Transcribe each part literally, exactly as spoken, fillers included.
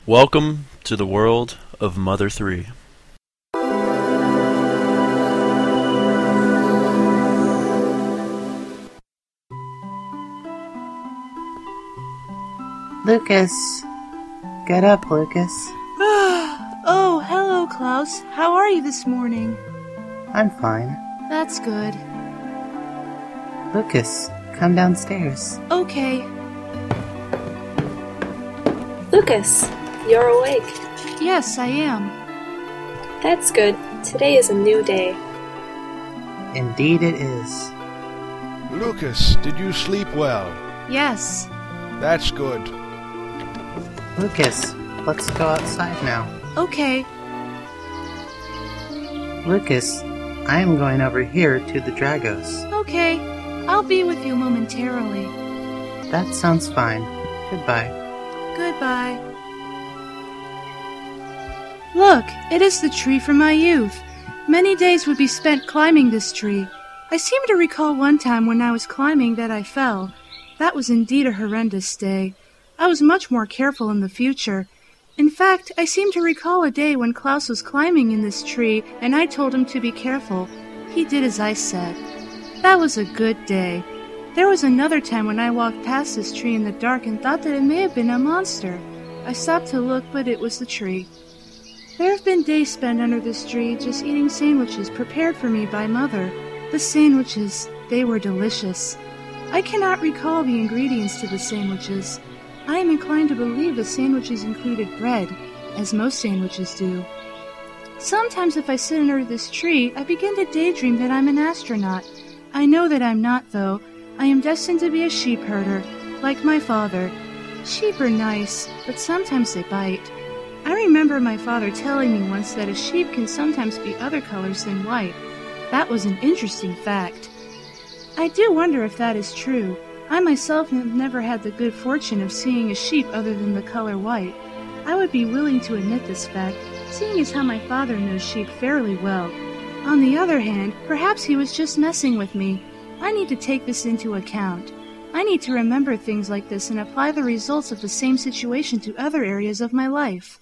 Welcome to the world of Mother three. Lucas. Get up, Lucas. Oh, hello, Klaus. How are you this morning? I'm fine. That's good. Lucas, come downstairs. Okay. Lucas, you're awake. Yes, I am. That's good. Today is a new day. Indeed it is. Lucas, did you sleep well? Yes. That's good. Lucas, let's go outside now. Okay. Lucas, I am going over here to the Dragos. Okay. I'll be with you momentarily. That sounds fine. Goodbye. Goodbye. Look, it is the tree from my youth. Many days would be spent climbing this tree. I seem to recall one time when I was climbing that I fell. That was indeed a horrendous day. I was much more careful in the future. In fact, I seem to recall a day when Klaus was climbing in this tree and I told him to be careful. He did as I said. That was a good day. There was another time when I walked past this tree in the dark and thought that it may have been a monster. I stopped to look, but it was the tree. There have been days spent under this tree just eating sandwiches prepared for me by Mother. The sandwiches, they were delicious. I cannot recall the ingredients to the sandwiches. I am inclined to believe the sandwiches included bread, as most sandwiches do. Sometimes if I sit under this tree, I begin to daydream that I'm an astronaut. I know that I'm not, though. I am destined to be a sheep herder, like my father. Sheep are nice, but sometimes they bite. I remember my father telling me once that a sheep can sometimes be other colors than white. That was an interesting fact. I do wonder if that is true. I myself have never had the good fortune of seeing a sheep other than the color white. I would be willing to admit this fact, seeing as how my father knows sheep fairly well. On the other hand, perhaps he was just messing with me. I need to take this into account. I need to remember things like this and apply the results of the same situation to other areas of my life.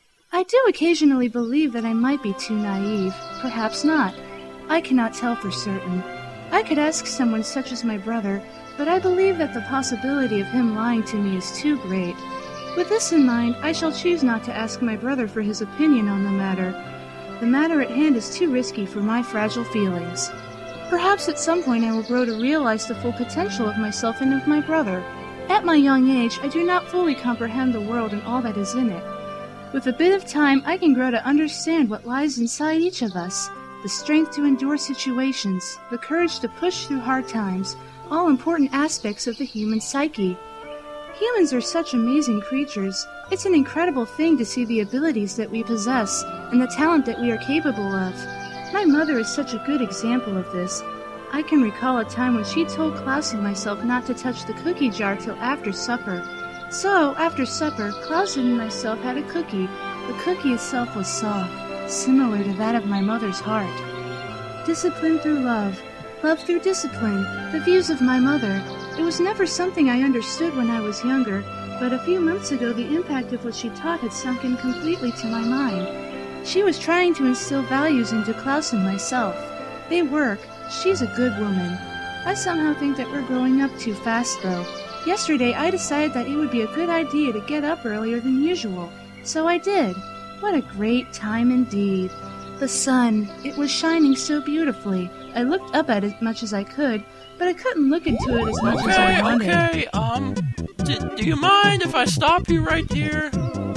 I do occasionally believe that I might be too naive. Perhaps not. I cannot tell for certain. I could ask someone such as my brother, but I believe that the possibility of him lying to me is too great. With this in mind, I shall choose not to ask my brother for his opinion on the matter. The matter at hand is too risky for my fragile feelings. Perhaps at some point I will grow to realize the full potential of myself and of my brother. At my young age, I do not fully comprehend the world and all that is in it. With a bit of time, I can grow to understand what lies inside each of us. The strength to endure situations, the courage to push through hard times, all important aspects of the human psyche. Humans are such amazing creatures. It's an incredible thing to see the abilities that we possess and the talent that we are capable of. My mother is such a good example of this. I can recall a time when she told Klaus and myself not to touch the cookie jar till after supper. So, after supper, Klaus and myself had a cookie. The cookie itself was soft, similar to that of my mother's heart. Discipline through love, love through discipline, the views of my mother. It was never something I understood when I was younger, but a few months ago the impact of what she taught had sunk in completely to my mind. She was trying to instill values into Klaus and myself. They work. She's a good woman. I somehow think that we're growing up too fast, though. Yesterday I decided that it would be a good idea to get up earlier than usual, so I did. What a great time indeed. The sun, it was shining so beautifully. I looked up at it as much as I could, but I couldn't look into it as much okay, as I wanted. Okay, um, d- do you mind if I stop you right there?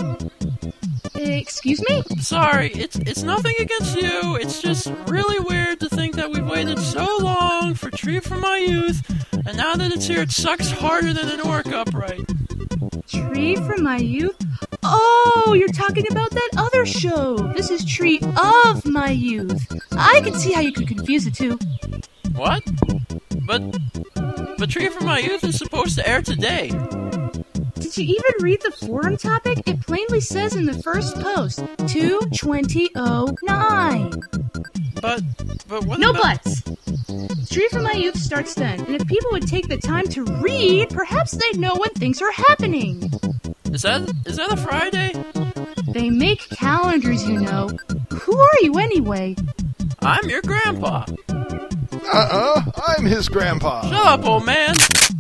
Excuse me? Sorry, it's it's nothing against you. It's just really weird to think that we've waited so long for Tree from My Youth, and now that it's here, it sucks harder than an orc upright. Tree from My Youth? Oh, you're talking about that other show. This is Tree of My Youth. I can see how you could confuse the two. What? But, but Tree from My Youth is supposed to air today. Did you even read the forum topic? It plainly says in the first post, two twenty oh nine. But, but what No about... buts! Tree from My Youth starts then, and if people would take the time to read, perhaps they'd know when things are happening. Is that is that a Friday? They make calendars, you know. Who are you anyway? I'm your grandpa. Uh-uh, I'm his grandpa. Shut up, old man.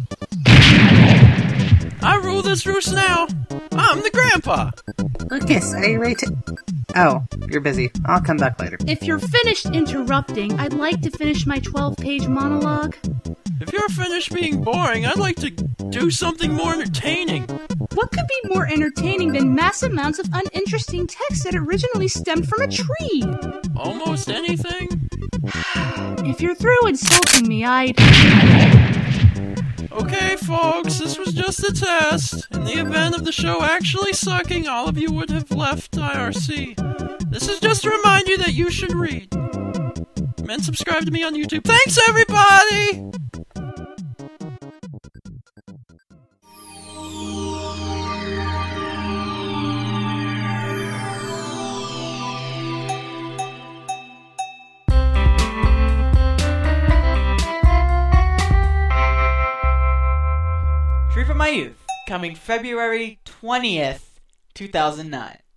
I rule this roost now. I'm the grandpa. Lucas, are you ready to... Oh, you're busy. I'll come back later. If you're finished interrupting, I'd like to finish my twelve-page monologue. If you're finished being boring, I'd like to do something more entertaining. What could be more entertaining than mass amounts of uninteresting text that originally stemmed from a tree? Almost anything? If you're through insulting me, I'd... Okay, folks, this was just a test. In the event of the show actually sucking, all of you would have left I R C. This is just to remind you that you should read. And subscribe to me on YouTube. Thanks, everybody! Tree from My Youth, coming February twentieth, two thousand nine.